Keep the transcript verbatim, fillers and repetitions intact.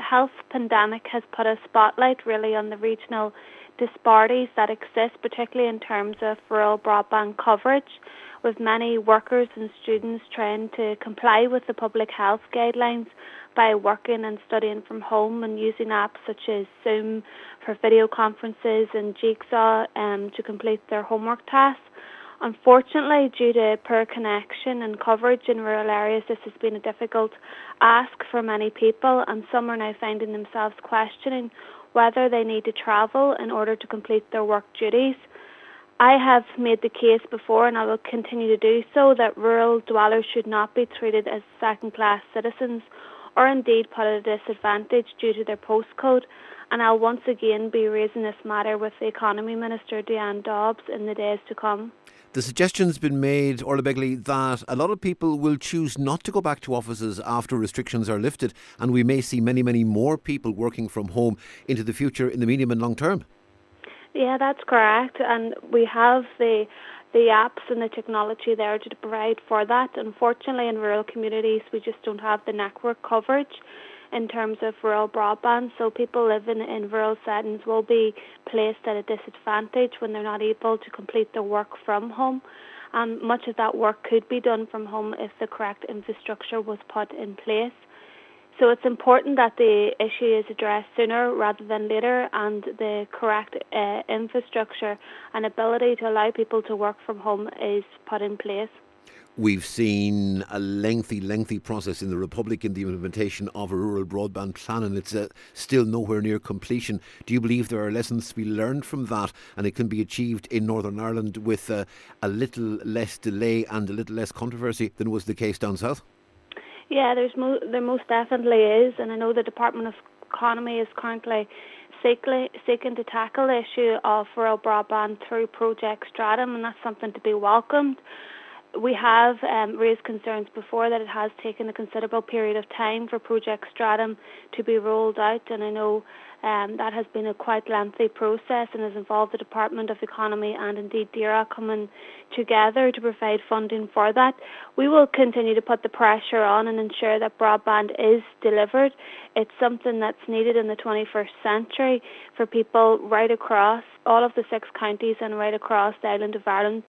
health pandemic has put a spotlight really on the regional disparities that exist, particularly in terms of rural broadband coverage, with many workers and students trying to comply with the public health guidelines by working and studying from home and using apps such as Zoom for video conferences and Jigsaw um, to complete their homework tasks. Unfortunately, due to poor connection and coverage in rural areas, this has been a difficult ask for many people, and some are now finding themselves questioning whether they need to travel in order to complete their work duties. I have made the case before, and I will continue to do so, that rural dwellers should not be treated as second-class citizens or indeed put at a disadvantage due to their postcode. And I'll once again be raising this matter with the Economy Minister, Deanne Dobbs, in the days to come. The suggestion's been made, Orla Begley, that a lot of people will choose not to go back to offices after restrictions are lifted, and we may see many, many more people working from home into the future in the medium and long term. Yeah, that's correct, and we have the the apps and the technology there to provide for that. Unfortunately, in rural communities, we just don't have the network coverage in terms of rural broadband, so people living in rural settings will be placed at a disadvantage when they're not able to complete their work from home. Um, much of that work could be done from home if the correct infrastructure was put in place. So it's important that the issue is addressed sooner rather than later, and the correct uh, infrastructure and ability to allow people to work from home is put in place. We've seen a lengthy, lengthy process in the Republic in the implementation of a rural broadband plan, and it's uh, still nowhere near completion. Do you believe there are lessons to be learned from that, and it can be achieved in Northern Ireland with uh, a little less delay and a little less controversy than was the case down south? Yeah, there's mo- there most definitely is, and I know the Department of Economy is currently seeking, seeking to tackle the issue of rural broadband through Project Stratum, and that's something to be welcomed. We have um, raised concerns before that it has taken a considerable period of time for Project Stratum to be rolled out, and I know um, that has been a quite lengthy process and has involved the Department of Economy and indeed D E R A coming together to provide funding for that. We will continue to put the pressure on and ensure that broadband is delivered. It's something that's needed in the twenty-first century for people right across all of the six counties and right across the island of Ireland